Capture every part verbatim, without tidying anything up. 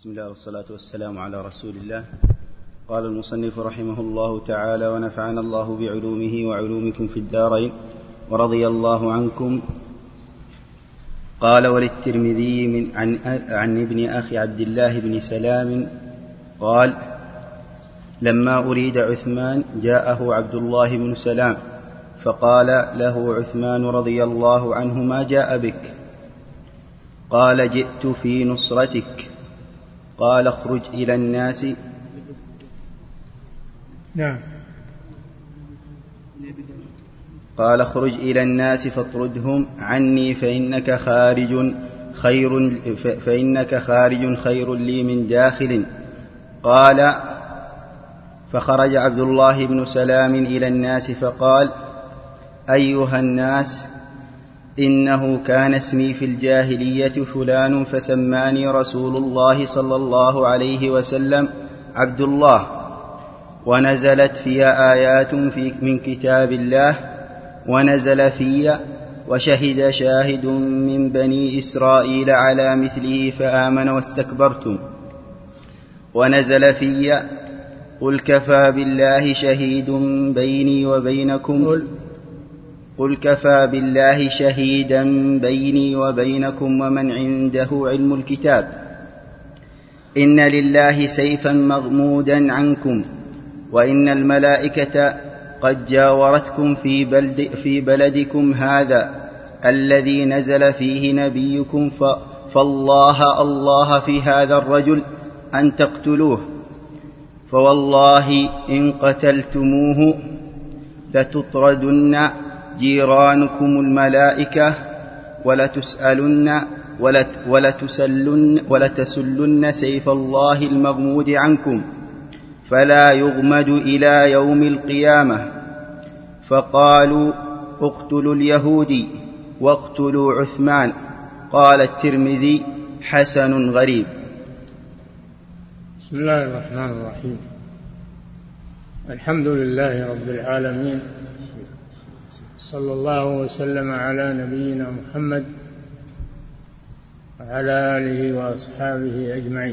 بسم الله والصلاة والسلام على رسول الله. قال المصنف رحمه الله تعالى: ونفعنا الله بعلومه وعلومكم في الدارين ورضي الله عنكم. قال: وللترمذي من عن, عن ابن أخي عبد الله بن سلام قال: لما أريد عثمان جاءه عبد الله بن سلام فقال له عثمان رضي الله عنه: ما جاء بك؟ قال: جئت في نصرتك. قال: اخرج إلى الناس. نعم. قال: اخرج إلى الناس فاطردهم عني فإنك خارج خير فإنك خارج خير لي من داخل. قال: فخرج عبد الله بن سلام إلى الناس فقال: أيها الناس، إنه كان اسمي في الجاهلية فلان فسماني رسول الله صلى الله عليه وسلم عبد الله، ونزلت في آيات في من كتاب الله، ونزل في وشهد شاهد من بني إسرائيل على مثله فآمن واستكبرتم، ونزل في قل كفى بالله شهيد بيني وبينكم قل كفى بالله شهيدا بيني وبينكم ومن عنده علم الكتاب، إن لله سيفا مغمودا عنكم، وإن الملائكة قد جاورتكم في, بلد في بلدكم هذا الذي نزل فيه نبيكم، فالله الله في هذا الرجل أن تقتلوه، فوالله إن قتلتموه لتطردن جيرانكم الملائكة ولتسألن ولتسلن, ولتسلن سيف الله المغمود عنكم، فلا يغمد إلى يوم القيامة. فقالوا: اقتلوا اليهودي واقتلوا عثمان. قال الترمذي: حسن غريب. بسم الله الرحمن الرحيم. الحمد لله رب العالمين، صلى الله وسلم على نبينا محمد وعلى آله وأصحابه أجمعين.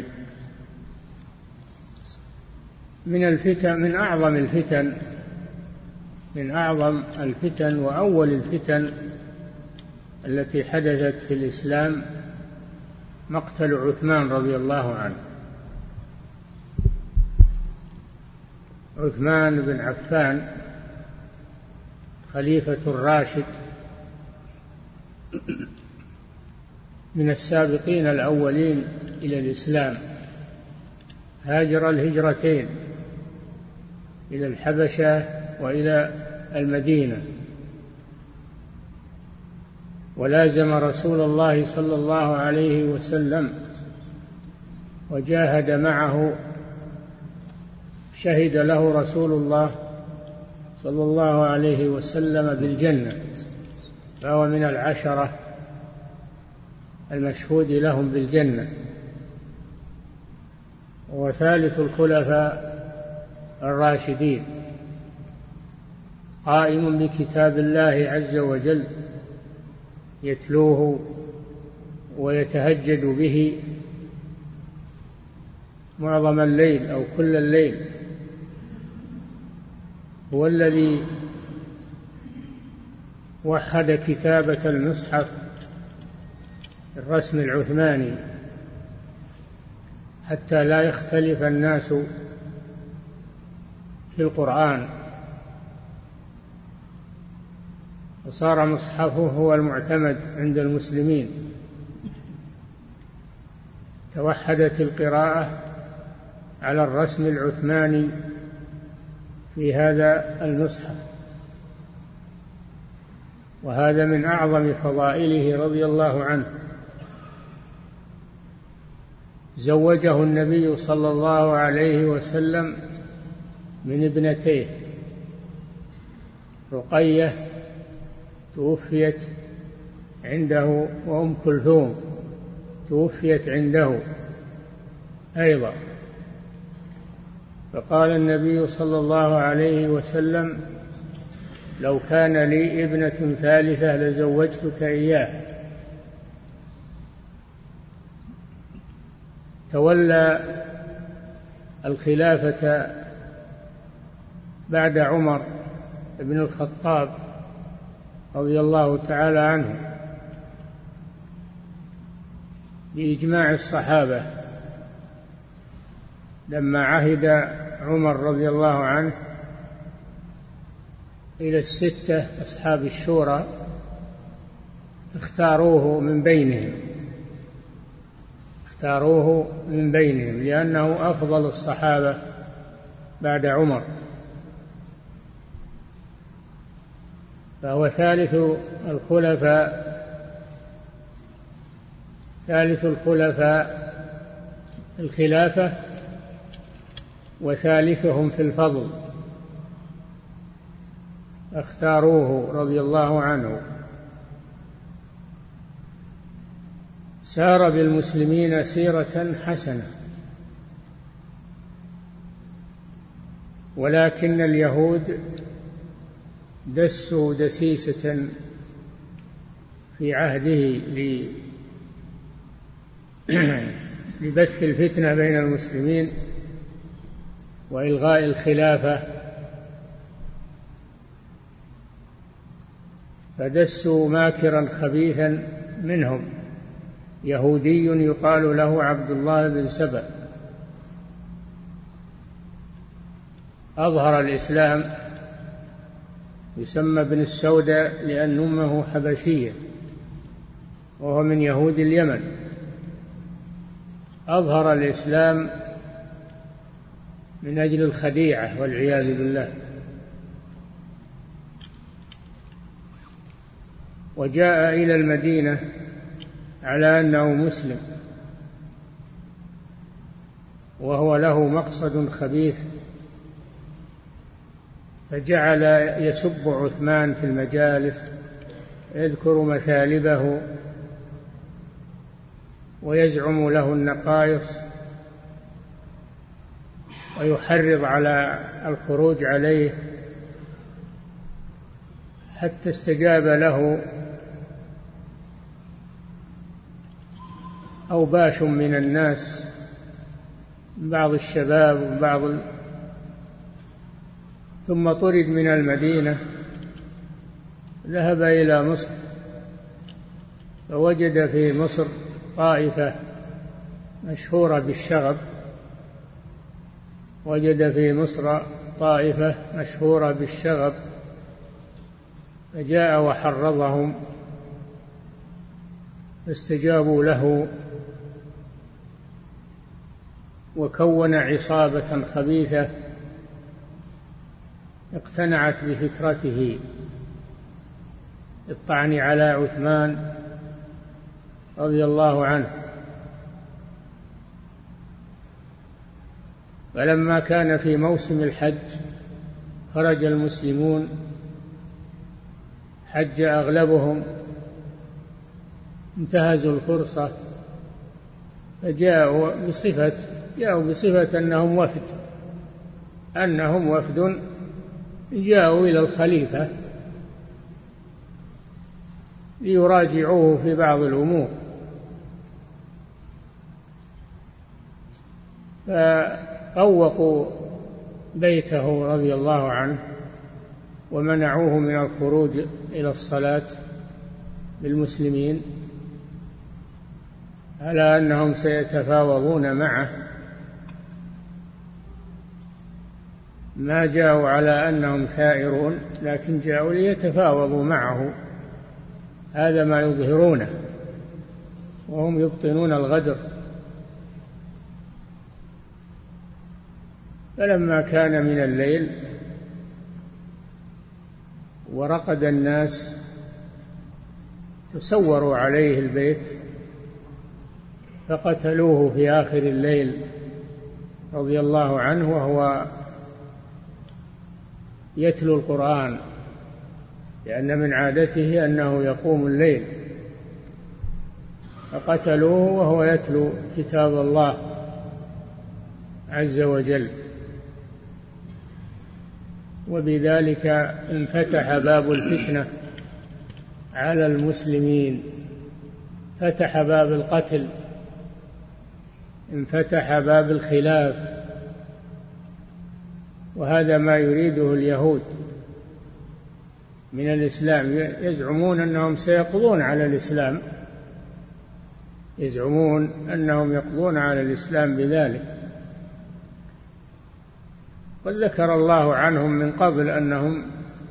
من الفتن من أعظم الفتن من أعظم الفتن وأول الفتن التي حدثت في الإسلام مقتل عثمان رضي الله عنه. عثمان بن عفان خليفة الراشد من السابقين الأولين إلى الإسلام، هاجر الهجرتين إلى الحبشة وإلى المدينة، ولازم رسول الله صلى الله عليه وسلم وجاهد معه، شهد له رسول الله صلى الله عليه وسلم بالجنة، فهو من العشرة المشهود لهم بالجنة، وثالث الخلفاء الراشدين، قائم بكتاب الله عز وجل يتلوه ويتهجد به معظم الليل أو كل الليل. هو الذي وحد كتابة المصحف الرسم العثماني حتى لا يختلف الناس في القرآن، وصار مصحفه هو المعتمد عند المسلمين. توحدت القراءة على الرسم العثماني في هذا المصحف، وهذا من أعظم فضائله رضي الله عنه. زوجه النبي صلى الله عليه وسلم من ابنتيه، رقية توفيت عنده، وأم كلثوم توفيت عنده أيضا. فقال النبي صلى الله عليه وسلم: لو كان لي ابنة ثالثة لزوجتك إياه. تولى الخلافة بعد عمر بن الخطاب رضي الله تعالى عنه بإجماع الصحابة، لما عهد عمر رضي الله عنه إلى الستة أصحاب الشورى اختاروه من بينهم اختاروه من بينهم لأنه أفضل الصحابة بعد عمر، فهو ثالث الخلفاء ثالث الخلفاء الخلافة وثالثهم في الفضل، اختاروه رضي الله عنه. سار بالمسلمين سيرة حسنة، ولكن اليهود دسوا دسيسة في عهده لبث الفتنة بين المسلمين وإلغاء الخلافة، فدسوا ماكرا خبيثا منهم يهودي يقال له عبد الله بن سبأ، أظهر الإسلام، يسمى ابن السوداء لأن أمه حبشية وهو من يهود اليمن، أظهر الإسلام من أجل الخديعة والعياذ بالله، وجاء إلى المدينة على أنه مسلم وهو له مقصد خبيث، فجعل يسب عثمان في المجالس، يذكر مثالبه ويزعم له النقائص ويحرض على الخروج عليه، حتى استجاب له أوباش من الناس، بعض الشباب وبعض ال... ثم طرد من المدينة، ذهب إلى مصر فوجد في مصر طائفة مشهورة بالشغب وجد في مصر طائفة مشهورة بالشغب فجاء وحرضهم فاستجابوا له، وكون عصابة خبيثة اقتنعت بفكرته الطعن على عثمان رضي الله عنه. فلما كان في موسم الحج خرج المسلمون، حج أغلبهم، انتهزوا الفرصة فجاءوا بصفة جاءوا بصفة أنهم وفد أنهم وفد جاءوا إلى الخليفة ليراجعوه في بعض الأمور، فأوقوا بيته رضي الله عنه ومنعوه من الخروج إلى الصلاة بالمسلمين، على أنهم سيتفاوضون معه، ما جاءوا على أنهم ثائرون، لكن جاءوا ليتفاوضوا معه، هذا ما يظهرونه وهم يبطنون الغدر. فلما كان من الليل ورقد الناس تسوروا عليه البيت فقتلوه في آخر الليل رضي الله عنه وهو يتلو القرآن، لأن من عادته أنه يقوم الليل، فقتلوه وهو يتلو كتاب الله عز وجل، وبذلك انفتح باب الفتنة على المسلمين، فتح باب القتل انفتح باب الخلاف، وهذا ما يريده اليهود من الإسلام. يزعمون أنهم سيقضون على الإسلام، يزعمون أنهم يقضون على الإسلام بذلك. قد ذكر الله عنهم من قبل أنهم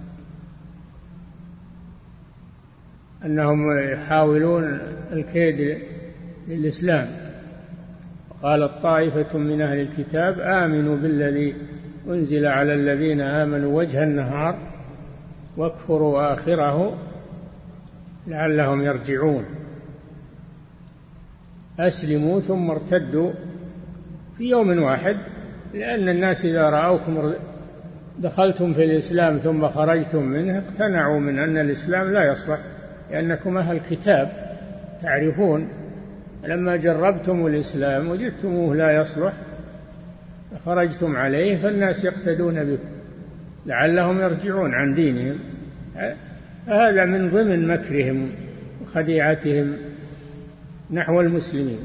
أنهم يحاولون الكيد للإسلام. قالت طائفة من أهل الكتاب آمنوا بالذي أنزل على الذين آمنوا وجه النهار واكفروا آخره لعلهم يرجعون. أسلموا ثم ارتدوا في يوم واحد، لأن الناس إذا رأوكم دخلتم في الإسلام ثم خرجتم منه اقتنعوا من أن الإسلام لا يصلح، لأنكم أهل الكتاب تعرفون. لما جربتم الإسلام وجدتموه لا يصلح خرجتم عليه، فالناس يقتدون بكم لعلهم يرجعون عن دينهم. هذا من ضمن مكرهم وخديعتهم نحو المسلمين.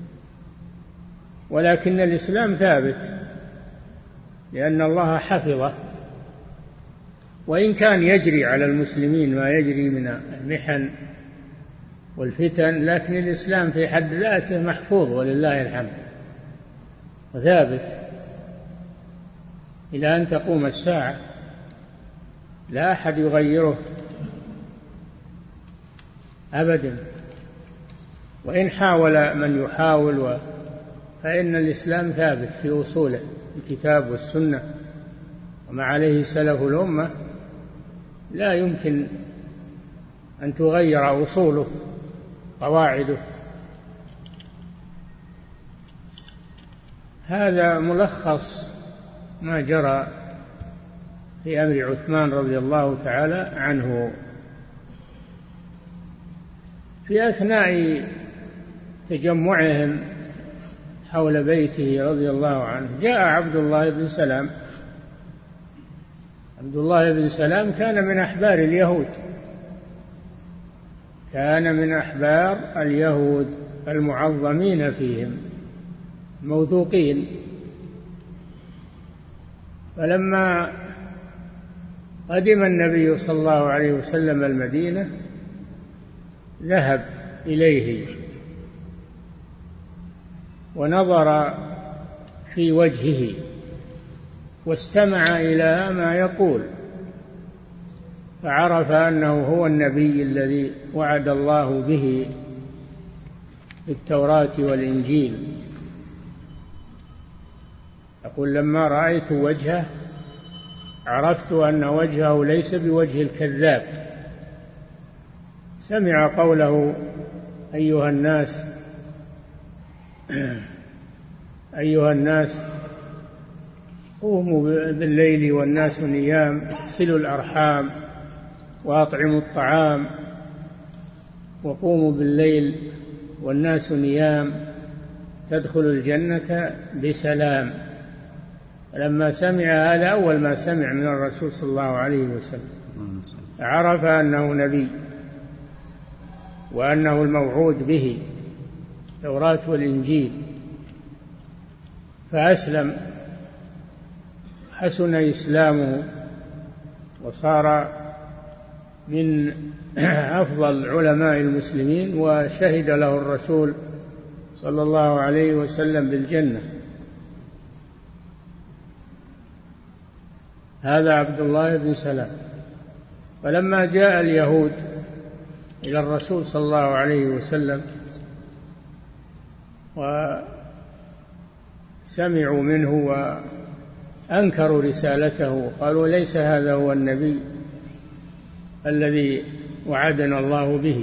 ولكن الإسلام ثابت لأن الله حفظه، وإن كان يجري على المسلمين ما يجري من المحن والفتن، لكن الإسلام في حد ذاته محفوظ ولله الحمد وثابت إلى أن تقوم الساعة، لا أحد يغيره أبدا. وإن حاول من يحاول فإن الإسلام ثابت في أصوله، الكتاب والسنة وما عليه سلف الأمة، لا يمكن أن تغير أصوله قواعده. هذا ملخص ما جرى في أمر عثمان رضي الله تعالى عنه. في أثناء تجمعهم حول بيته رضي الله عنه جاء عبد الله بن سلام. عبد الله بن سلام كان من أحبار اليهود، كان من أحبار اليهود المعظمين فيهم موثوقين. فلما قدم النبي صلى الله عليه وسلم المدينة ذهب إليه ونظر في وجهه واستمع إلى ما يقول، فعرف أنه هو النبي الذي وعد الله به في التوراة والإنجيل. يقول لما رأيت وجهه عرفت أن وجهه ليس بوجه الكذاب. سمع قوله أيها الناس أيها الناس قوموا بالليل والناس نيام، اغسلوا الأرحام وأطعموا الطعام، وقوموا بالليل والناس نيام تدخلوا الجنة بسلام. لما سمع هذا أول ما سمع من الرسول صلى الله عليه وسلم عرف أنه نبي وأنه الموعود به التوراة والإنجيل، فأسلم، حسن إسلامه وصار من أفضل علماء المسلمين، وشهد له الرسول صلى الله عليه وسلم بالجنة. هذا عبد الله بن سلام. فلما جاء اليهود إلى الرسول صلى الله عليه وسلم وسمعوا منه وأنكروا رسالته، قالوا ليس هذا هو النبي الذي وعدنا الله به.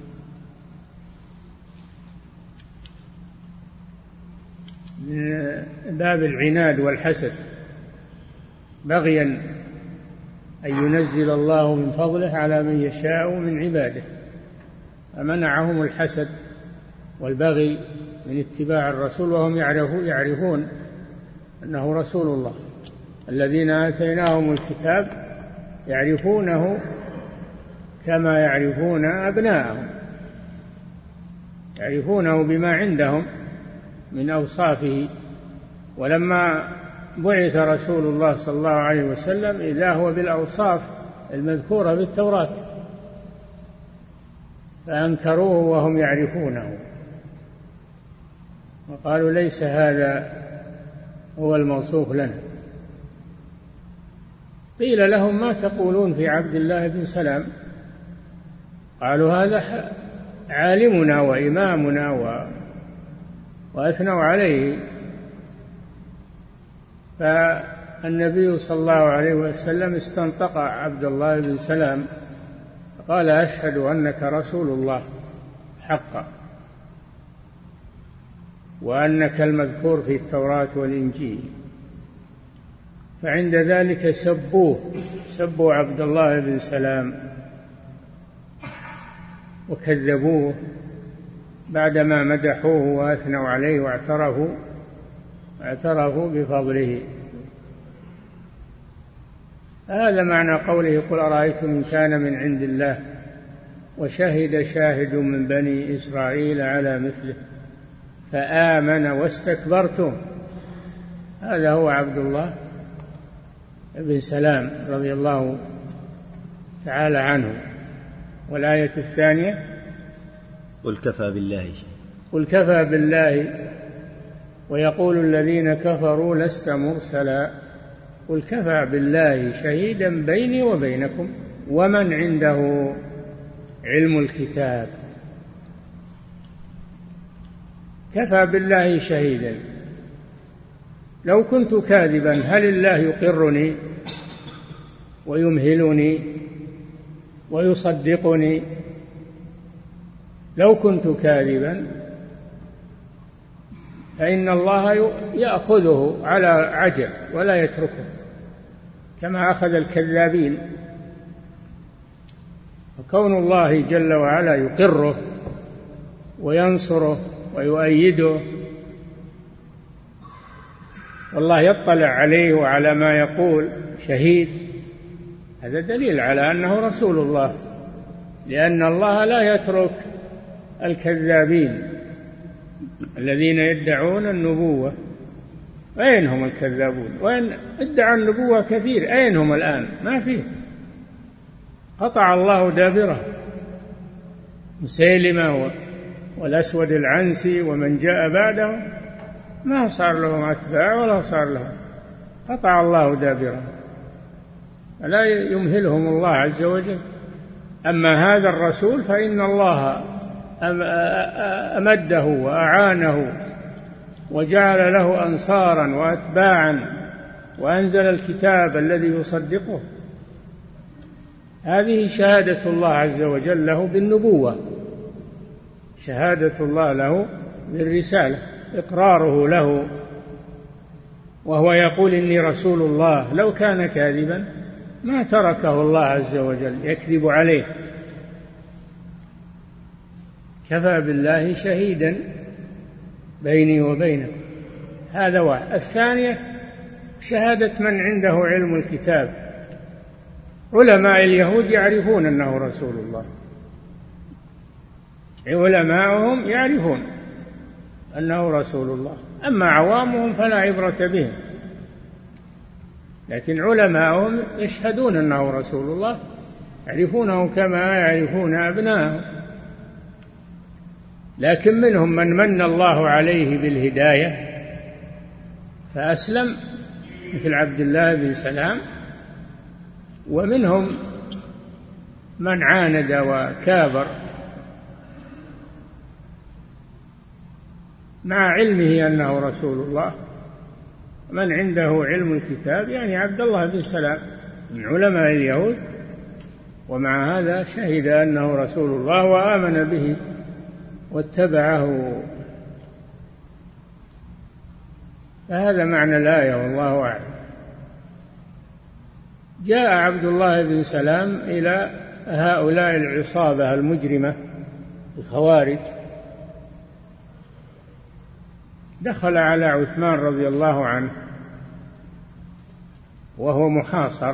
من باب العناد والحسد، بغيا أن ينزل الله من فضله على من يشاء من عباده، فمنعهم الحسد والبغي من اتباع الرسول وهم يعرفون أنه رسول الله. الذين آتيناهم الكتاب يعرفونه كما يعرفون أبناءهم، يعرفونه بما عندهم من أوصافه. ولما بعث رسول الله صلى الله عليه وسلم إذا هو بالأوصاف المذكورة في التوراة، فأنكروه وهم يعرفونه وقالوا ليس هذا هو الموصوف لنا. قيل لهم ما تقولون في عبد الله بن سلام؟ قالوا هذا عالمنا وإمامنا و... وأثنوا عليه. فالنبي صلى الله عليه وسلم استنطق عبد الله بن سلام قال أشهد أنك رسول الله حقا، وأنك المذكور في التوراة والإنجيل. فعند ذلك سبوه سبوا عبد الله بن سلام وكذبوه بعدما مدحوه وأثنوا عليه واعترفوا اعترفوا بفضله. هذا معنى قوله قل أرأيتم إن كان من عند الله وشهد شاهد من بني إسرائيل على مثله فآمن واستكبرتم. هذا هو عبد الله بن سلام رضي الله تعالى عنه. والآية الثانية قل كفى بالله قل كفى بالله ويقول الذين كفروا لست مرسلا قل كفى بالله شهيدا بيني وبينكم ومن عنده علم الكتاب. كفى بالله شهيدا. لو كنت كاذبا هل الله يقرني ويمهلني ويصدقني؟ لو كنت كاذبا فإن الله يأخذه على عجل ولا يتركه كما أخذ الكذابين. وكون الله جل وعلا يقره وينصره ويؤيده والله يطلع عليه وعلى ما يقول شهيد، هذا دليل على أنه رسول الله، لأن الله لا يترك الكذابين الذين يدعون النبوة. أين هم الكذابون؟ وإن ادعى النبوة كثير أين هم الآن؟ ما فيه. قطع الله دابره مسيلمة والأسود العنسي ومن جاء بعده ما صار لهم أتباع ولا صار لهم، قطع الله دابره، لا يمهلهم الله عز وجل. أما هذا الرسول فإن الله أمده وأعانه وجعل له أنصارا وأتباعا وأنزل الكتاب الذي يصدقه. هذه شهادة الله عز وجل له بالنبوة، شهادة الله له بالرسالة، إقراره له وهو يقول إني رسول الله. لو كان كاذبا ما تركه الله عز وجل يكذب عليه. كفى بالله شهيدا بيني وبينكم. هذا واحد. الثانية شهادة من عنده علم الكتاب. علماء اليهود يعرفون أنه رسول الله، علماؤهم يعرفون أنه رسول الله، أما عوامهم فلا عبرة بهم، لكن علماؤهم يشهدون أنه رسول الله، يعرفونه كما يعرفون أبناءهم. لكن منهم من من الله عليه بالهداية فأسلم مثل عبد الله بن سلام، ومنهم من عاند وكابر مع علمه أنه رسول الله. من عنده علم الكتاب يعني عبد الله بن سلام من علماء اليهود، ومع هذا شهد أنه رسول الله وآمن به واتبعه. فهذا معنى الآية والله أعلم. جاء عبد الله بن سلام إلى هؤلاء العصابة المجرمة الخوارج، دخل على عثمان رضي الله عنه وهو محاصر،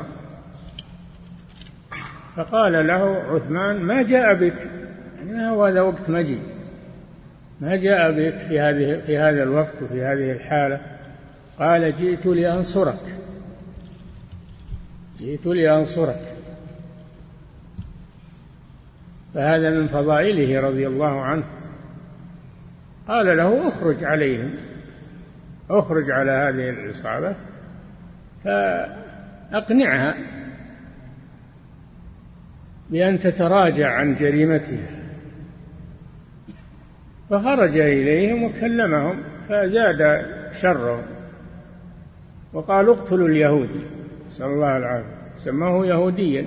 فقال له عثمان ما جاء بك؟ يعني هذا وقت مجيء، ما جاء بك في هذه في هذا الوقت وفي هذه الحالة. قال جئت لأنصرك، جئت لأنصرك. فهذا من فضائله رضي الله عنه. قال له اخرج عليهم، اخرج على هذه العصابة فأقنعها بأن تتراجع عن جريمتها. فخرج إليهم وكلمهم فزاد شرهم وقالوا اقتلوا اليهودي، نسأل الله العافية، سماه يهوديا.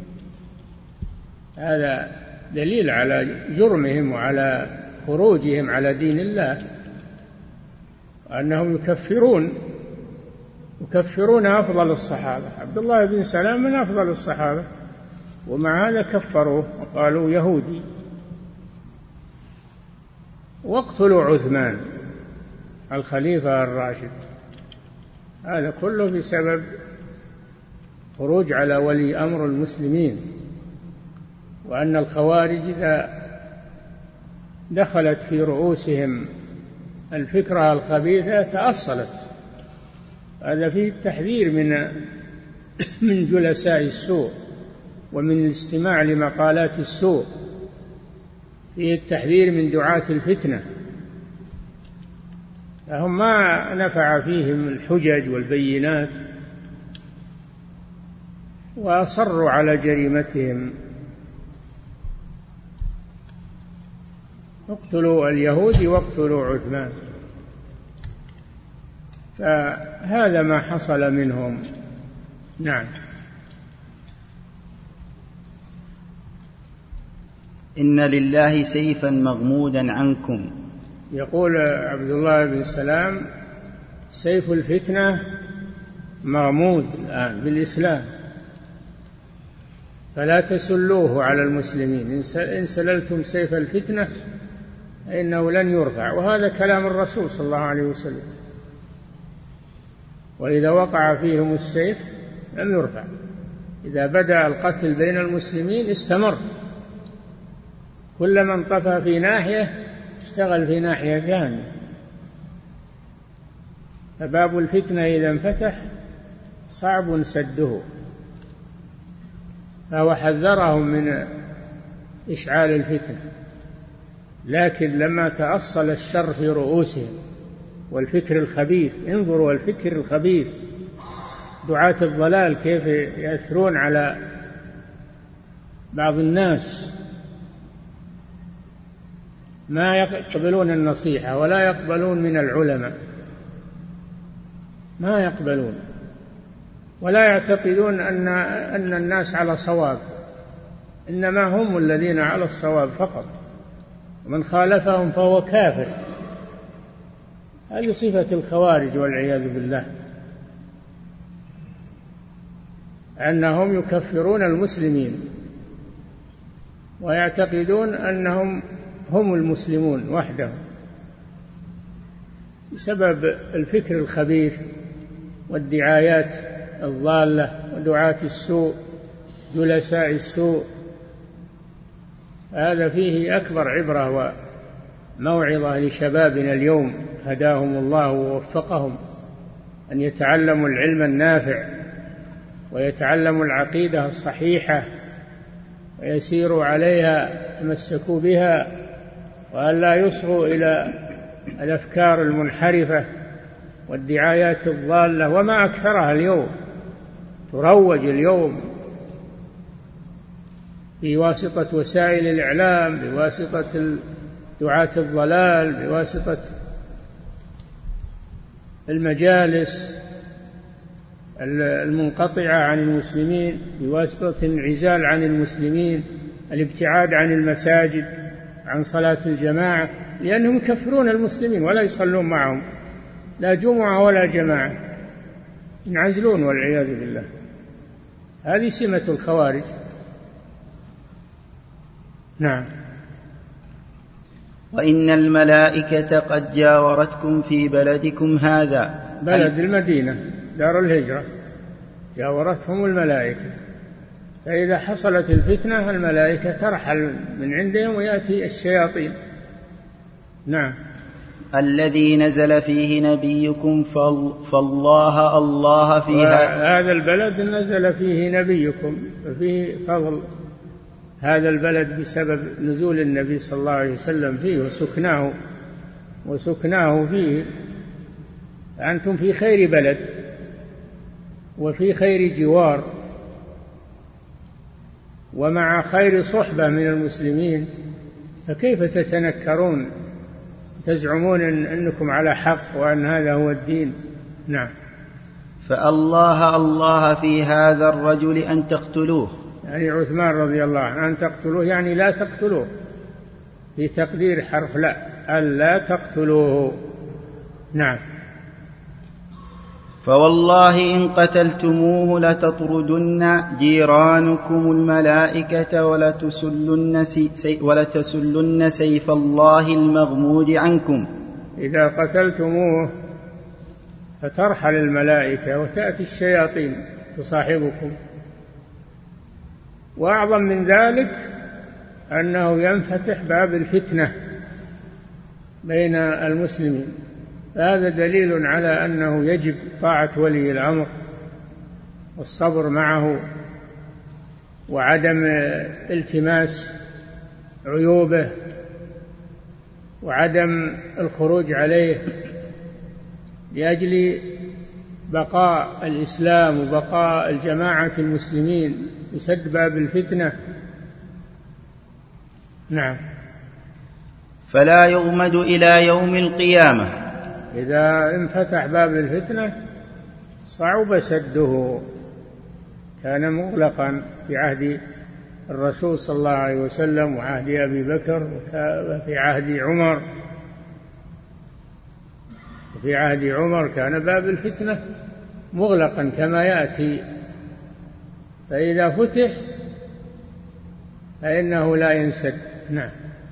هذا دليل على جرمهم وعلى خروجهم على دين الله، وأنهم يكفرون يكفرون أفضل الصحابة. عبد الله بن سلام من أفضل الصحابة، ومع هذا كفروه وقالوا يهودي. واقتلوا عثمان الخليفة الراشد. هذا كله بسبب خروج على ولي أمر المسلمين، وأن الخوارج إذا دخلت في رؤوسهم الفكرة الخبيثة تأصلت. هذا فيه التحذير من من جلساء السوء ومن الاستماع لمقالات السوء، فيه التحذير من دعاة الفتنة. فهم ما نفع فيهم الحجج والبينات وأصروا على جريمتهم. اقتلوا اليهود واقتلوا عثمان. فهذا ما حصل منهم. نعم. إن لله سيفا مغمودا عنكم. يقول عبد الله بن سلام سيف الفتنة مغمود الآن بالإسلام، فلا تسلوه على المسلمين. إن سللتم سيف الفتنة فإنه لن يرفع. وهذا كلام الرسول صلى الله عليه وسلم. وإذا وقع فيهم السيف لم يرفع. إذا بدأ القتل بين المسلمين استمر، كلما انطفى في ناحية اشتغل في ناحية ثانية. فباب الفتنة إذا انفتح صعب سده. فهو حذرهم من إشعال الفتنة، لكن لما تأصل الشر في رؤوسهم والفكر الخبيث، انظروا الفكر الخبيث، دعاة الضلال كيف يأثرون على بعض الناس، ما يقبلون النصيحة ولا يقبلون من العلماء، ما يقبلون، ولا يعتقدون أن أن الناس على صواب، إنما هم الذين على الصواب فقط، ومن خالفهم فهو كافر. هذه صفة الخوارج والعياذ بالله، أنهم يكفرون المسلمين ويعتقدون أنهم هم المسلمون وحدهم بسبب الفكر الخبيث والدعايات الضالة ودعاة السوء جلساء السوء. هذا فيه أكبر عبرة وموعظة لشبابنا اليوم هداهم الله ووفقهم أن يتعلموا العلم النافع ويتعلموا العقيدة الصحيحة ويسيروا عليها تمسكوا بها، وأن لا يصغوا إلى الأفكار المنحرفة والدعايات الضالة وما أكثرها اليوم، تروج اليوم بواسطة وسائل الإعلام، بواسطة دعاة الضلال، بواسطة المجالس المنقطعة عن المسلمين، بواسطة الانعزال عن المسلمين، الابتعاد عن المساجد، عن صلاة الجماعة، لأنهم يكفرون المسلمين ولا يصلون معهم لا جمعة ولا جماعة، ينعزلون والعياذ بالله. هذه سمة الخوارج. نعم. وإن الملائكة قد جاورتكم في بلدكم هذا، بلد المدينة دار الهجرة، جاورتهم الملائكة. فإذا حصلت الفتنة الملائكة ترحل من عندهم ويأتي الشياطين نعم. الذي نزل فيه نبيكم فالله الله فيها. هذا البلد نزل فيه نبيكم فيه فضل هذا البلد بسبب نزول النبي صلى الله عليه وسلم فيه وسكناه وسكناه فيه. أنتم في خير بلد وفي خير جوار ومع خير صحبة من المسلمين، فكيف تتنكرون تزعمون إن أنكم على حق وأن هذا هو الدين؟ نعم. فالله الله في هذا الرجل أن تقتلوه، يعني عثمان رضي الله عنه أن تقتلوه يعني لا تقتلوه، في تقدير حرف لا، ألا تقتلوه. نعم. فوالله إن قتلتموه لتطردن جيرانكم الملائكة ولتسلن, سي ولتسلن سيف الله المغمود عنكم. إذا قتلتموه فترحل الملائكة وتأتي الشياطين تصاحبكم. وأعظم من ذلك أنه ينفتح باب الفتنة بين المسلمين. هذا دليل على أنه يجب طاعة ولي الأمر والصبر معه وعدم التماس عيوبه وعدم الخروج عليه لأجل بقاء الإسلام وبقاء الجماعة المسلمين بسد باب الفتنة. نعم. فلا يغمد إلى يوم القيامة. إذا انفتح باب الفتنة صعب سده، كان مغلقا في عهد الرسول صلى الله عليه وسلم وعهد أبي بكر وفي عهد عمر. في عهد عمر كان باب الفتنة مغلقا كما يأتي، فإذا فتح فإنه لا ينسد. نعم.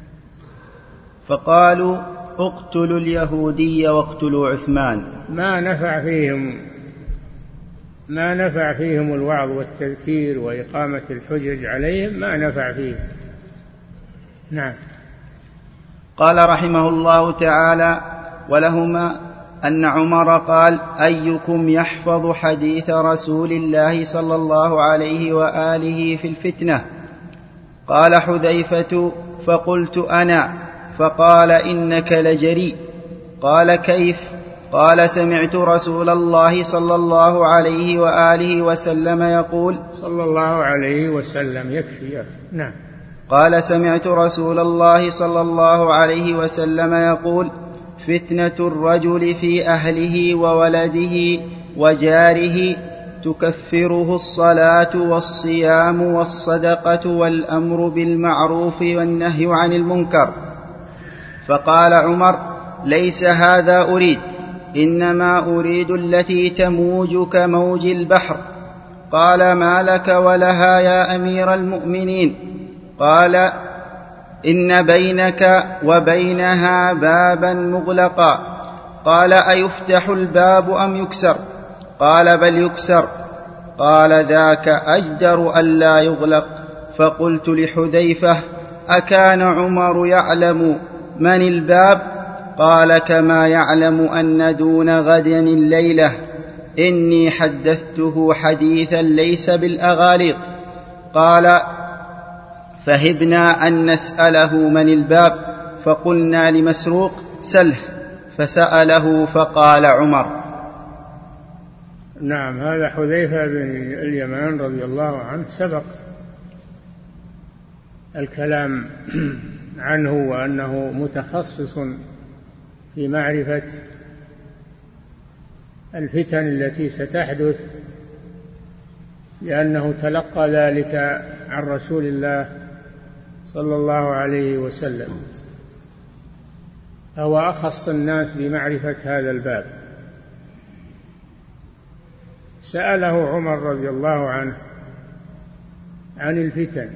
فقالوا اقتلوا اليهودي واقتلوا عثمان. ما نفع فيهم ما نفع فيهم الوعظ والتذكير وإقامة الحجج عليهم، ما نفع فيهم. نعم. قال رحمه الله تعالى: ولهما أن عمر قال: أيكم يحفظ حديث رسول الله صلى الله عليه وآله في الفتنة؟ قال حذيفة: فقلت أنا. فقال: إنك لجريء. قال: كيف؟ قال: سمعت رسول الله صلى الله عليه وآله وسلم يقول. صلى الله عليه وسلم يكفي, يكفي. نعم. قال: سمعت رسول الله صلى الله عليه وسلم يقول: فتنة الرجل في أهله وولده وجاره تكفره الصلاة والصيام والصدقة والأمر بالمعروف والنهي عن المنكر. فقال عمر: ليس هذا أريد، إنما أريد التي تموج كموج البحر. قال: ما لك ولها يا أمير المؤمنين؟ قال: إن بينك وبينها بابا مغلقا. قال: أيفتح الباب أم يكسر؟ قال: بل يكسر. قال: ذاك أجدر ألا يغلق. فقلت لحذيفة: أكان عمر يعلم من الباب؟ قال: كما يعلم أن دون غد الليلة. إني حدثته حديثا ليس بالأغاليط. قال: فهبنا أن نسأله من الباب، فقلنا لمسروق: سله. فسأله فقال عمر. نعم. هذا حذيفة بن اليمان رضي الله عنه سبق الكلام عنه وأنه متخصص في معرفة الفتن التي ستحدث، لأنه تلقى ذلك عن رسول الله صلى الله عليه وسلم، فهو أخص الناس بمعرفة هذا الباب. سأله عمر رضي الله عنه عن الفتن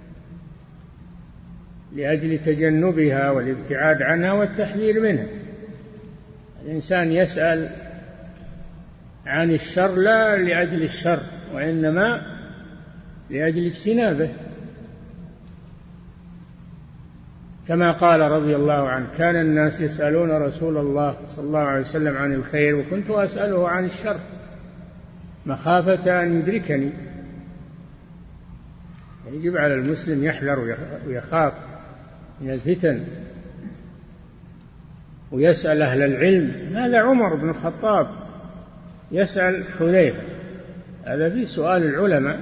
لأجل تجنبها والابتعاد عنها والتحذير منها. الإنسان يسأل عن الشر لا لأجل الشر، وإنما لأجل اجتنابه. كما قال رضي الله عنه: كان الناس يسألون رسول الله صلى الله عليه وسلم عن الخير وكنت أسأله عن الشر مخافة أن يدركني. يجب على المسلم يحذر ويخاف من الفتن ويسأل أهل العلم. هذا عمر بن الخطاب يسأل حذيفة، هذا في سؤال العلماء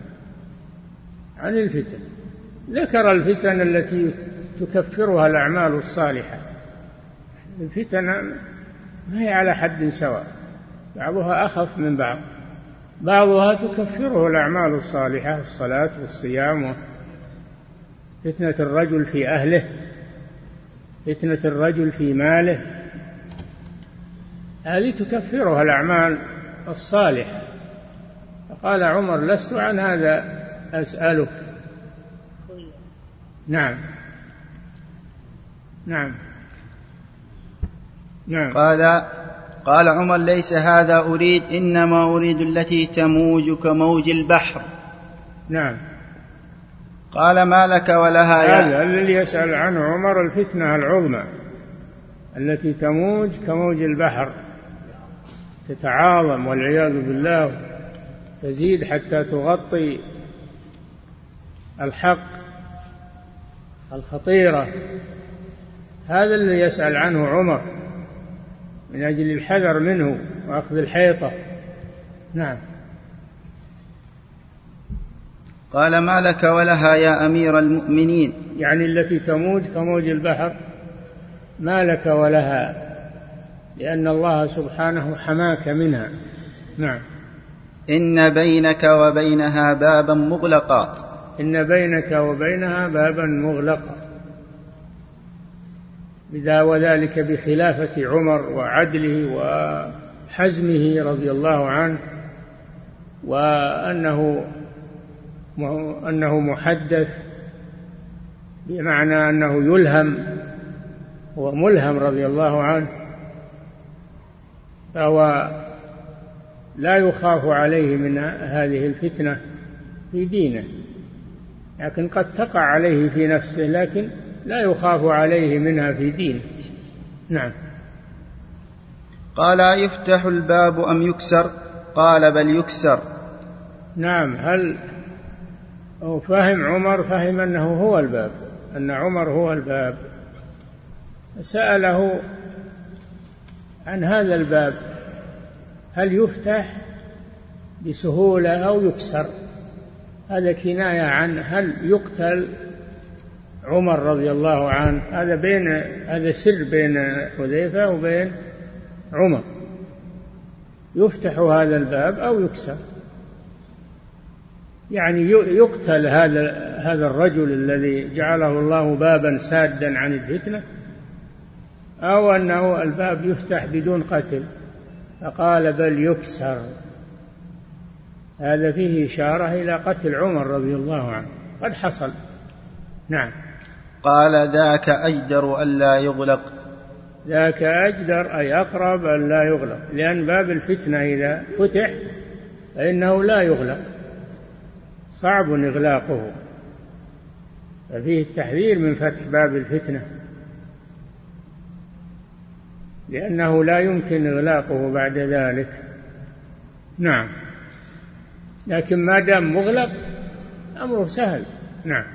عن الفتن. ذكر الفتن التي تكفرها الأعمال الصالحة. الفتن ما هي على حد سواء، بعضها أخف من بعض، بعضها تكفره الأعمال الصالحة، الصلاة والصيام. فتنة الرجل في أهله، فتنة الرجل في ماله، هذه تكفرها الأعمال الصالحة. فقال عمر: لست عن هذا أسألك. نعم نعم نعم قال قال عمر: ليس هذا أريد، إنما أريد التي تموج كموج البحر. نعم. قال: ما لك ولها يا هذا الذي يسأل عنه عمر الفتنة العظمى التي تموج كموج البحر، تتعاظم والعياذ بالله، تزيد حتى تغطي الحق الخطيرة. هذا الذي يسأل عنه عمر من أجل الحذر منه وأخذ الحيطة. نعم. قال: ما لك ولها يا أمير المؤمنين، يعني التي تموج كموج البحر، ما لك ولها، لأن الله سبحانه حماك منها. نعم. إن بينك وبينها بابا مغلقا. إن بينك وبينها بابا مغلقا، بذا وذلك بخلافة عمر وعدله وحزمه رضي الله عنه، وأنه أنه محدث، بمعنى أنه يلهم، هو ملهم رضي الله عنه، فهو لا يخاف عليه من هذه الفتنة في دينه، لكن قد تقع عليه في نفسه، لكن لا يخاف عليه منها في دينه. نعم. قال: يفتح الباب أم يكسر؟ قال: بل يكسر. نعم. هل هو فهم عمر؟ فهم أنه هو الباب، أن عمر هو الباب. سأله عن هذا الباب، هل يفتح بسهولة أو يكسر؟ هذا كناية عن هل يقتل عمر رضي الله عنه. هذا بين هذا سر بين حذيفة وبين عمر، يفتح هذا الباب أو يكسر، يعني يقتل هذا هذا الرجل الذي جعله الله بابا سادا عن الفتنة، أو أنه الباب يفتح بدون قتل. فقال: بل يكسر. هذا فيه إشارة إلى قتل عمر رضي الله عنه، قد حصل. نعم. قال: ذاك أجدر ألا يغلق. ذاك أجدر أي أقرب ألا يغلق، لأن باب الفتنة إذا فتح فإنه لا يغلق، صعب إغلاقه، ففيه التحذير من فتح باب الفتنة، لأنه لا يمكن إغلاقه بعد ذلك. نعم. لكن ما دام مغلق أمره سهل. نعم.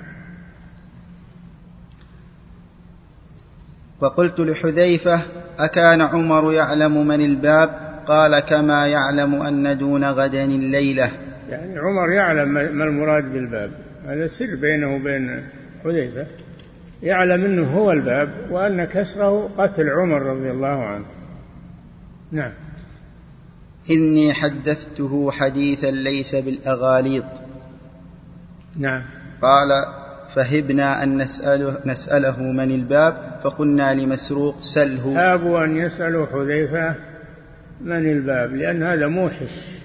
فقلت لحذيفة: أكان عمر يعلم من الباب؟ قال: كما يعلم أن دون غدا الليلة. يعني عمر يعلم ما المراد بالباب، هذا سر بينه وبين حذيفة، يعلم أنه هو الباب، وأن كسره قتل عمر رضي الله عنه. نعم. إني حدثته حديثا ليس بالأغاليط. نعم. قال: فهبنا أن نسأله, نسأله من الباب، فقلنا لمسروق: سله. هابوا أن يسألوا حذيفة من الباب، لأن هذا موحش،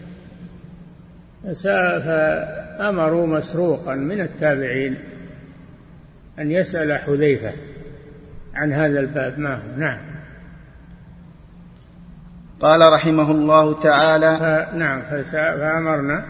فأمروا مسروقا من التابعين أن يسأل حذيفة عن هذا الباب ما هو. نعم. قال رحمه الله تعالى: ف... نعم. فأمرنا.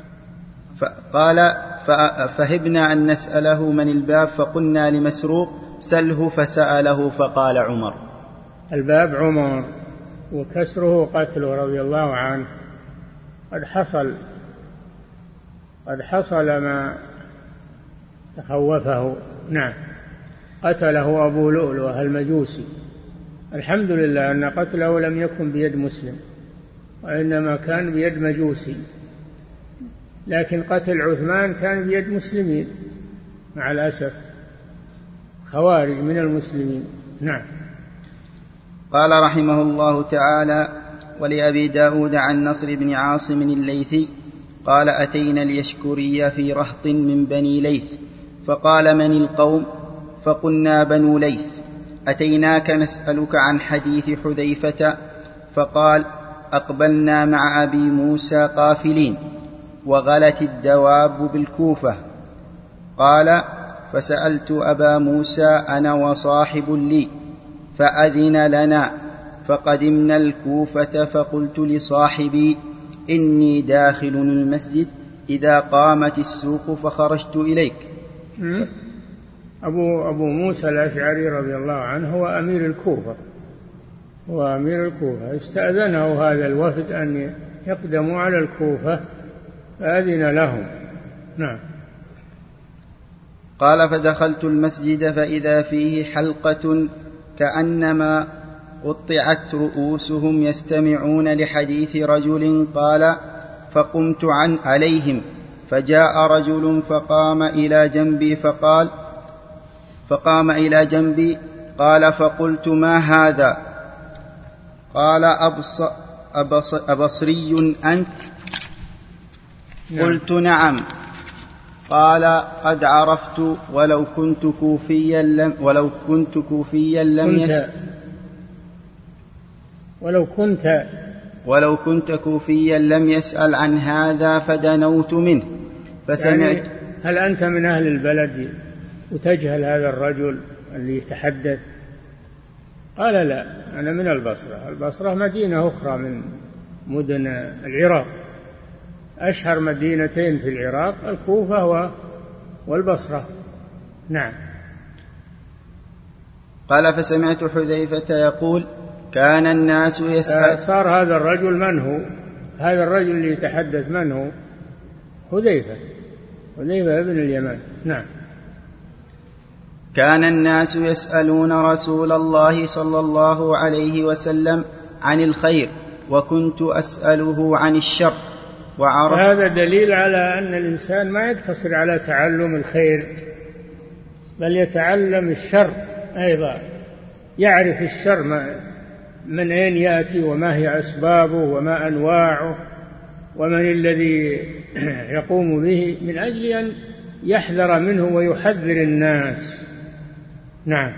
قال: فهبنا أن نسأله من الباب، فقلنا لمسروق: سله. فسأله فقال عمر. الباب عمر وكسره قتله رضي الله عنه. قد حصل قد حصل ما تخوفه. نعم. قتله أبو لؤلؤة المجوسي. الحمد لله أن قتله لم يكن بيد مسلم وإنما كان بيد مجوسي، لكن قتل عثمان كان بيد مسلمين مع الأسف، خوارج من المسلمين. نعم. قال رحمه الله تعالى: ولأبي داود عن نصر بن عاصم الليثي قال: أتينا اليشكري في رهط من بني ليث، فقال: من القوم؟ فقلنا: بنو ليث. أتيناك نسألك عن حديث حذيفة. فقال: أقبلنا مع أبي موسى قافلين، وغلت الدواب بالكوفة. قال: فسألت أبا موسى أنا وصاحب لي فأذن لنا، فقدمنا الكوفة، فقلت لصاحبي: إني داخل المسجد إذا قامت السوق فخرجت إليك. أبو, أبو موسى الأشعري رضي الله عنه هو أمير الكوفة، هو أمير الكوفة. استأذنه هذا الوفد أن يقدموا على الكوفة فأذن لهم. نعم. قال: فدخلت المسجد فإذا فيه حلقة كأنما قطعت رؤوسهم يستمعون لحديث رجل. قال: فقمت عن عليهم، فجاء رجل فقام إلى جنبي فقال فقام إلى جنبي قال: فقلت: ما هذا؟ قال: أبص أبص أبصري أنت؟ قلت: نعم. قال: قد عرفت، ولو كنت كوفيا لم ولو كنت كوفيا لم يسأل ولو كنت ولو كنت كوفيا لم يسأل عن هذا فدنوت منه فسمعت. يعني هل أنت من أهل البلد وتجهل هذا الرجل اللي يتحدث؟ قال: لا، أنا من البصرة. البصرة مدينة أخرى من مدن العراق، أشهر مدينتين في العراق الكوفة والبصرة. نعم. قال: فسمعت حذيفة يقول: كان الناس يسأل. صار هذا الرجل من هو؟ هذا الرجل اللي يتحدث من هو؟ حذيفة حذيفة ابن اليمان. نعم. كان الناس يسألون رسول الله صلى الله عليه وسلم عن الخير، وكنت أسأله عن الشر. وعرف. هذا دليل على أن الإنسان ما يقتصر على تعلم الخير، بل يتعلم الشر أيضا، يعرف الشر من أين يأتي وما هي أسبابه وما أنواعه ومن الذي يقوم به، من أجل أن يحذر منه ويحذر الناس. نعم.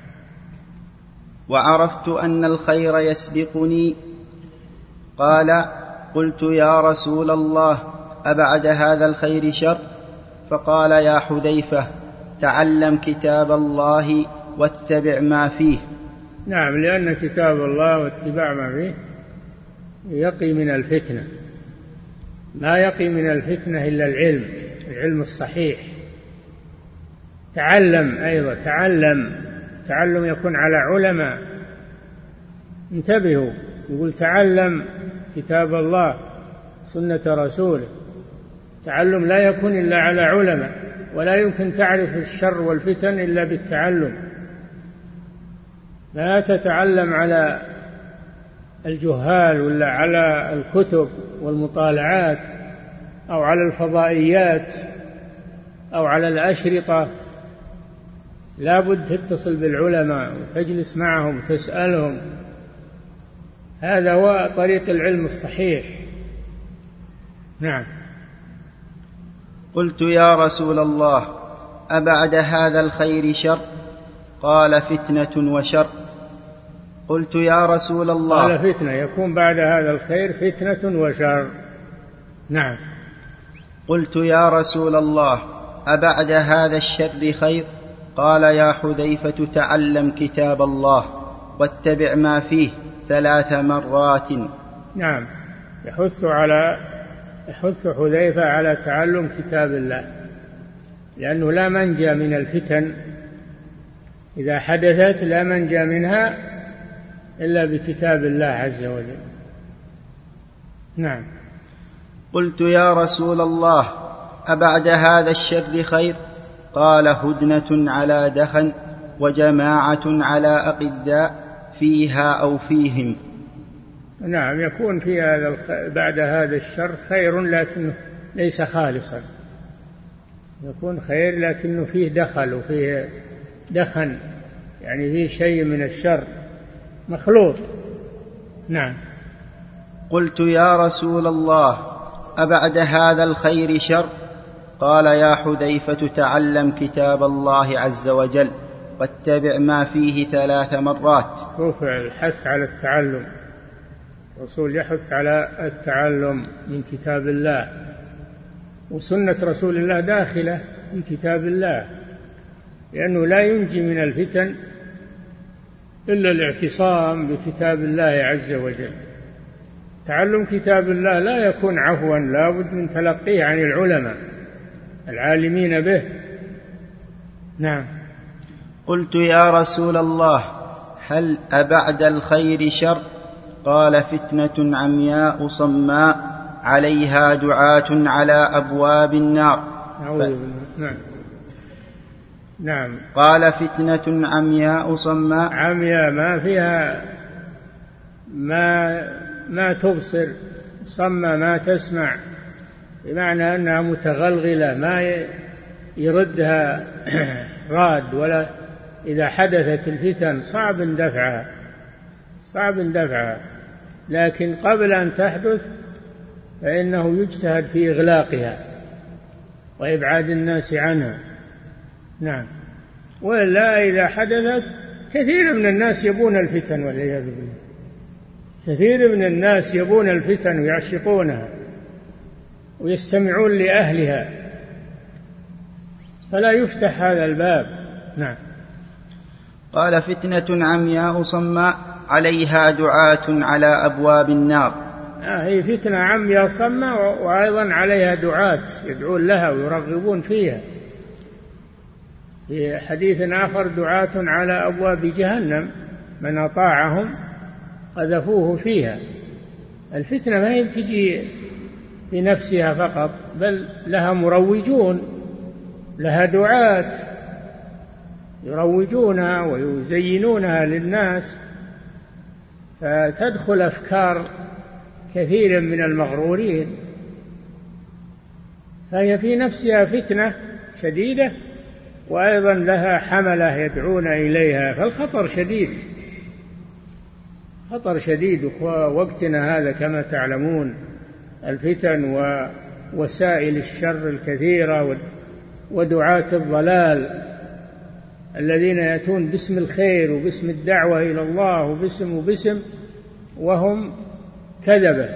وعرفت أن الخير يسبقني. قال: قلت: يا رسول الله، أبعد هذا الخير شر؟ فقال: يا حذيفة، تعلم كتاب الله واتبع ما فيه. نعم، لأن كتاب الله واتباع ما فيه يقي من الفتنة. لا يقي من الفتنة إلا العلم، العلم الصحيح. تعلم أيضا، تعلم تعلم يكون على علماء. انتبهوا، يقول: تعلم كتاب الله سنة رسوله. تعلم لا يكون إلا على علماء، ولا يمكن تعرف الشر والفتن إلا بالتعلم. لا تتعلم على الجهال ولا على الكتب والمطالعات أو على الفضائيات أو على الأشرطة. لا بد تتصل بالعلماء وتجلس معهم وتسألهم. هذا هو طريق العلم الصحيح. نعم. قلت: يا رسول الله، أبعد هذا الخير شر؟ قال: فتنة وشر. قلت: يا رسول الله. قال: فتنة، يكون بعد هذا الخير فتنة وشر. نعم. قلت: يا رسول الله، أبعد هذا الشر خير؟ قال: يا حذيفة، تعلم كتاب الله واتبع ما فيه ثلاث مرات. نعم. يحث على يحث حذيفة على تعلم كتاب الله، لأنه لا منجى من الفتن إذا حدثت لا منجى منها إلا بكتاب الله عز وجل. نعم. قلت يا رسول الله أبعد هذا الشر خير؟ قال هدنة على دخن وجماعة على أقداء فيها أو فيهم. نعم، يكون في هذا الخ... بعد هذا الشر خير لكنه ليس خالصا، يكون خير لكنه فيه دخل وفيه دخن، يعني فيه شيء من الشر مخلوط. نعم. قلت يا رسول الله أبعد هذا الخير شر؟ قال يا حذيفة تعلم كتاب الله عز وجل واتبع ما فيه ثلاث مرات. رفع الحث على التعلم، الرسول يحث على التعلم من كتاب الله، وسنة رسول الله داخلة في كتاب الله، لأنه لا ينجي من الفتن إلا الاعتصام بكتاب الله عز وجل. تعلم كتاب الله لا يكون عفوا، لا بد من تلقيه عن العلماء العالمين به. نعم. قلت يا رسول الله هل أبعد الخير شر؟ قال فتنة عمياء صماء عليها دعاة على أبواب النار. ف... نعم. نعم. قال فتنة عمياء صماء، عمياء ما فيها ما ما تبصر، صماء ما تسمع، بمعنى أنها متغلغلة ما يردها راد، ولا إذا حدثت الفتن صعب دفعها صعب دفعها لكن قبل أن تحدث فإنه يجتهد في إغلاقها وإبعاد الناس عنها. نعم. ولا إذا حدثت كثير من الناس يبون الفتن والعياذ بالله، كثير من الناس يبون الفتن ويعشقونها ويستمعون لأهلها، فلا يفتح هذا الباب. نعم. قال فتنة عمياء صماء عليها دعاة على أبواب النار. آه هي فتنة عمياء صماء وأيضا عليها دعاة يدعون لها ويرغبون فيها. في حديث آخر دعاة على أبواب جهنم من أطاعهم قذفوه فيها. الفتنة ما هي تجي في نفسها فقط، بل لها مروجون، لها دعاة يروجونها ويزينونها للناس، فتدخل أفكار كثير من المغرورين، فهي في نفسها فتنة شديدة وأيضا لها حملة يدعون إليها، فالخطر شديد، خطر شديد. ووقتنا هذا كما تعلمون الفتن ووسائل الشر الكثيرة ودعاة الضلال الذين يأتون باسم الخير وباسم الدعوة إلى الله وباسم وباسم وهم كذبة،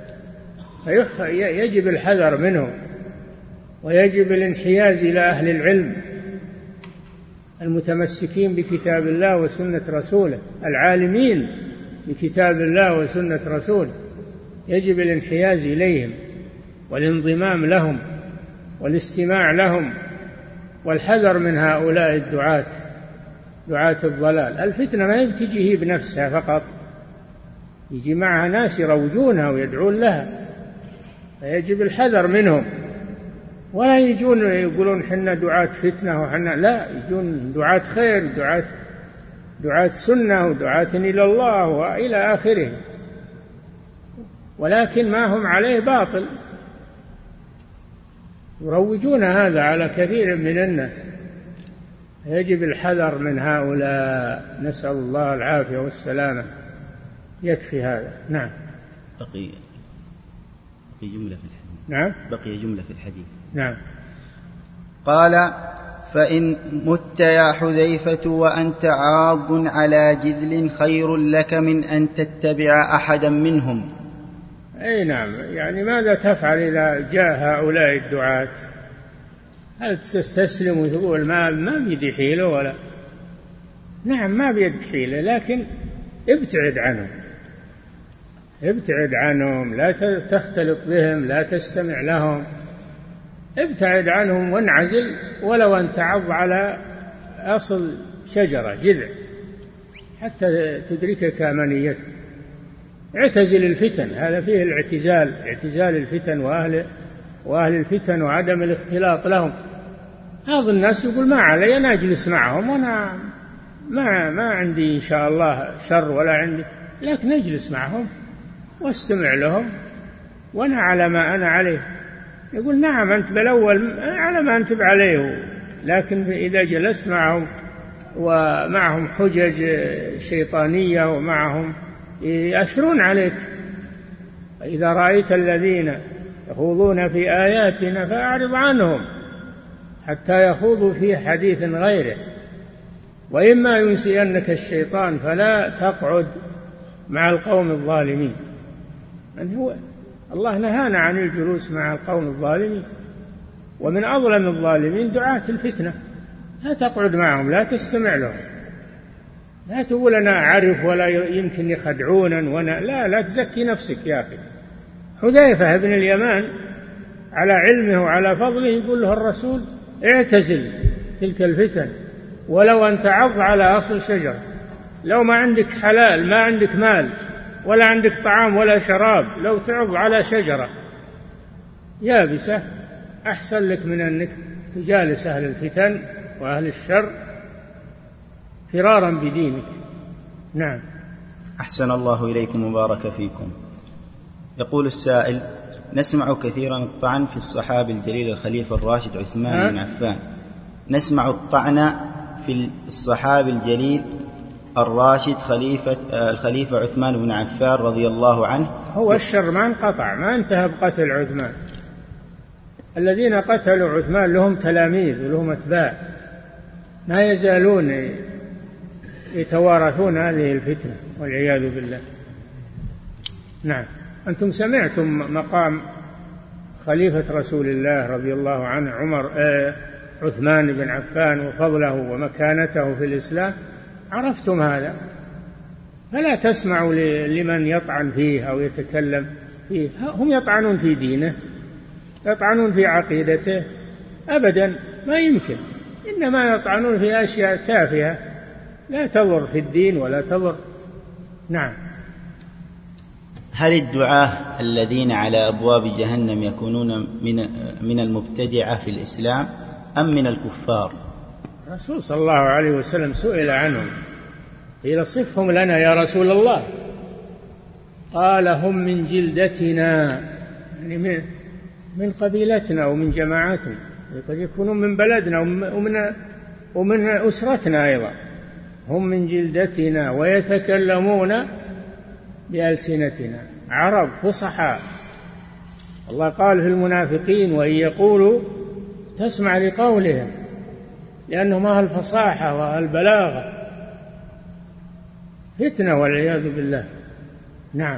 فيجب الحذر منهم ويجب الانحياز إلى أهل العلم المتمسكين بكتاب الله وسنة رسوله، العالمين بكتاب الله وسنة رسوله، يجب الانحياز إليهم والانضمام لهم والاستماع لهم والحذر من هؤلاء الدعاة، دعاة الضلال. الفتنة ما تجي هي بنفسها فقط، يجي معها ناس يروجونها ويدعون لها، فيجب الحذر منهم، ولا يجون يقولون حنا دعاة فتنة وحنا لا، يجون دعاة خير، دعاة دعاة سنة ودعاة إلى الله وإلى آخره، ولكن ما هم عليه باطل، يروجون هذا على كثير من الناس، يجب الحذر من هؤلاء، نسأل الله العافية والسلامة. يكفي هذا. نعم. بقي بقي جملة في الحديث. نعم. بقي جملة في الحديث. نعم. قال فإن مت يا حذيفة وأنت عاض على جذل خير لك من أن تتبع أحدا منهم. أي نعم، يعني ماذا تفعل إذا جاء هؤلاء الدعاة؟ هل تستسلم وتقول ما ما بيدي حيلة؟ ولا نعم ما بيدك حيلة، لكن ابتعد عنهم، ابتعد عنهم، لا تختلط بهم، لا تستمع لهم، ابتعد عنهم وانعزل، ولو أن تعض على أصل شجرة جذع حتى تدركك أمانيته. اعتزل الفتن، هذا فيه الاعتزال، اعتزال الفتن وأهل وأهل الفتن وعدم الاختلاط لهم. بعض الناس يقول ما علي، أنا أجلس معهم وأنا ما ما عندي إن شاء الله شر ولا عندي، لكن أجلس معهم واستمع لهم وأنا على ما أنا عليه. يقول نعم أنت بالأول على ما أنت عليه، لكن إذا جلست معهم ومعهم حجج شيطانية ومعهم يأثرون عليك. إذا رأيت الذين يخوضون في آياتنا فأعرض عنهم حتى يخوضوا في حديث غيره، وإما ينسينك الشيطان فلا تقعد مع القوم الظالمين. من هو الله نهانا عن الجلوس مع القوم الظالمين، ومن أظلم الظالمين دعاة الفتنة. لا تقعد معهم، لا تستمع لهم، لا تقول أنا أعرف ولا يمكن يخدعونا وأنا لا لا تزكي نفسك يا أخي. حذيفة بن اليمان على علمه وعلى فضله يقول له الرسول اعتزل تلك الفتن ولو أن تعض على أصل شجرة. لو ما عندك حلال، ما عندك مال ولا عندك طعام ولا شراب، لو تعض على شجرة يابسة أحسن لك من أنك تجالس أهل الفتن وأهل الشر فرارا بدينك. نعم. أحسن الله إليكم وبارك فيكم. يقول السائل: نسمع كثيرا الطعن في الصحابي الجليل الخليفة الراشد عثمان بن عفان نسمع الطعن في الصحابي الجليل الراشد خليفة الخليفة عثمان بن عفان رضي الله عنه. هو الشر ما انقطع، ما انتهى بقتل عثمان. الذين قتلوا عثمان لهم تلاميذ ولهم أتباع، ما يزالون يتوارثون هذه الفتنة والعياذ بالله. نعم. أنتم سمعتم مقام خليفة رسول الله رضي الله عنه عمر آه عثمان بن عفان وفضله ومكانته في الإسلام، عرفتم هذا، فلا تسمعوا لمن يطعن فيه أو يتكلم فيه. هم يطعنون في دينه، يطعنون في عقيدته، أبدا ما يمكن، إنما يطعنون في أشياء تافهة لا تضر في الدين ولا تضر. نعم. هل الدعاة الذين على أبواب جهنم يكونون من من المبتدعة في الإسلام أم من الكفار؟ الرسول صلى الله عليه وسلم سئل عنهم، قيل صفهم لنا يا رسول الله، قال هم من جلدتنا، يعني من من قبيلتنا ومن جماعتنا، قد يكونون من بلدنا ومن ومن أسرتنا أيضا. هم من جلدتنا ويتكلمون بألسنتنا، عرب فصحاء. الله قال في المنافقين وإن يقولوا تسمع لقولهم، لأنهم أهل الفصاحة وأهل البلاغة، فتنة والعياذ بالله. نعم.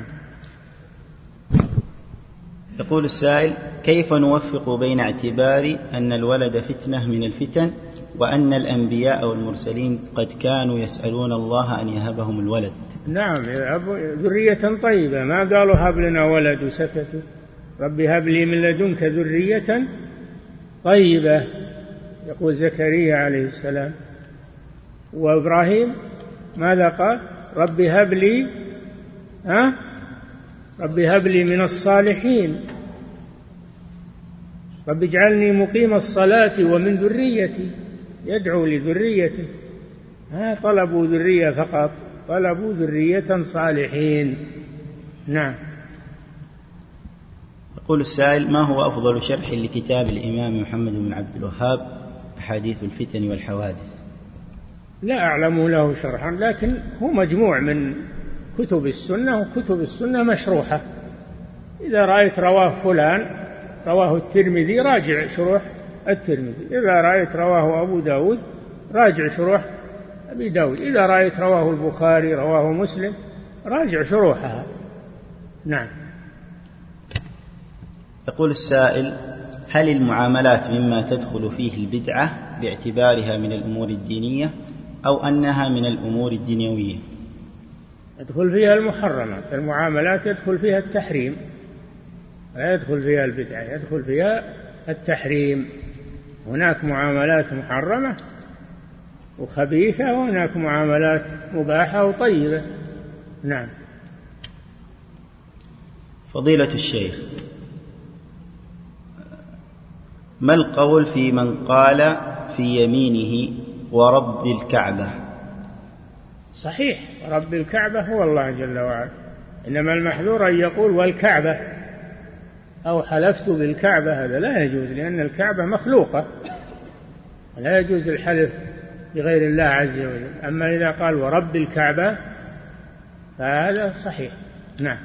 يقول السائل: كيف نوفق بين اعتبار أن الولد فتنة من الفتن وأن الأنبياء والمرسلين قد كانوا يسألون الله أن يهبهم الولد؟ نعم، ذرية طيبة، ما قالوا هب لنا ولد وسكتوا. ربي هب لي من لدنك ذرية طيبة، يقول زكريا عليه السلام. وإبراهيم ماذا قال؟ ربي هب لي ها ربي هب لي من الصالحين، ربي اجعلني مقيم الصلاة ومن ذريتي، يدعو لذريته. ها طلبوا ذرية فقط، طلبوا ذرية صالحين. نعم. يقول السائل: ما هو أفضل شرح لكتاب الإمام محمد بن عبد الوهاب أحاديث الفتن والحوادث؟ لا أعلم له شرحا، لكن هو مجموع من كتب السنة، وكتب السنة مشروحة. إذا رأيت رواه فلان، رواه الترمذي، راجع شروح الترمذي. إذا رأيت رواه أبو داود، راجع شروح أبي داود. إذا رأيت رواه البخاري، رواه مسلم، راجع شروحها. نعم. يقول السائل: هل المعاملات مما تدخل فيه البدعة باعتبارها من الأمور الدينية أو أنها من الأمور الدنيوية؟ يدخل فيها المحرمات، المعاملات يدخل فيها التحريم، لا يدخل فيها البدعة، يدخل فيها التحريم. هناك معاملات محرمة وخبيثة، وهناك معاملات مباحة وطيبة. نعم. فضيلة الشيخ، ما القول في من قال في يمينه ورب الكعبة؟ صحيح، رب الكعبة هو الله جل وعلا، إنما المحذور أن يقول والكعبة أو حلفت بالكعبة، هذا لا يجوز، لأن الكعبة مخلوقة، لا يجوز الحلف بغير الله عز وجل. أما إذا قال ورب الكعبة فهذا صحيح. نعم.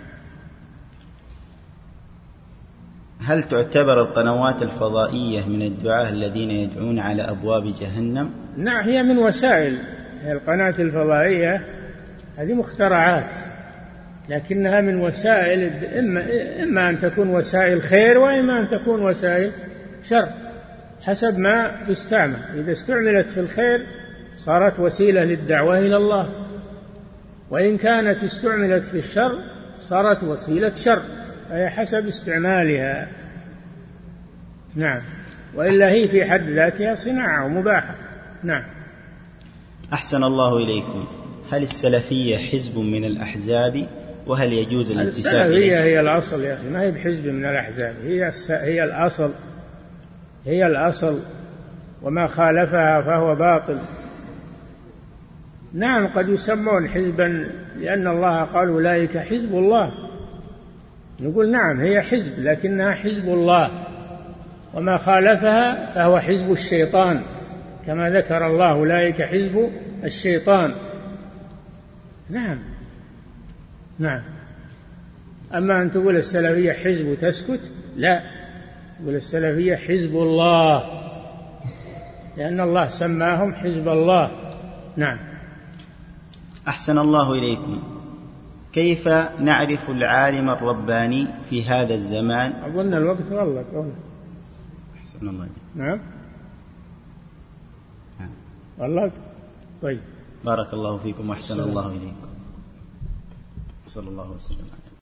هل تعتبر القنوات الفضائية من الدعاة الذين يدعون على أبواب جهنم؟ نعم، هي من وسائل القناة الفضائية، هذه مخترعات، لكنها من وسائل، إما, إما أن تكون وسائل خير وإما أن تكون وسائل شر، حسب ما تستعمل. إذا استعملت في الخير صارت وسيلة للدعوة إلى الله، وإن كانت استعملت في الشر صارت وسيلة شر، فهي حسب استعمالها. نعم، وإلا هي في حد ذاتها صناعة ومباحة. نعم. أحسن الله إليكم، هل السلفية حزب من الأحزاب، وهل يجوز الانتساب إليه؟ السلفية هي الأصل يا أخي، ما هي بحزب من الأحزاب، هي هي الأصل، هي الأصل، وما خالفها فهو باطل. نعم، قد يسمون حزبا لأن الله قال أولئك حزب الله، نقول نعم هي حزب، لكنها حزب الله، وما خالفها فهو حزب الشيطان، كما ذكر الله أولئك حزب الشيطان. نعم. نعم. أما أن تقول السلفية حزب وتسكت، لا، تقول السلفية حزب الله، لأن الله سماهم حزب الله. نعم. أحسن الله إليكم، كيف نعرف العالم الرباني في هذا الزمان؟ أظن الوقت والله والله. أحسن الله إليكم. نعم. نعم. والله. طيب. بارك الله فيكم وأحسن الله إليكم. صلى الله وسلم.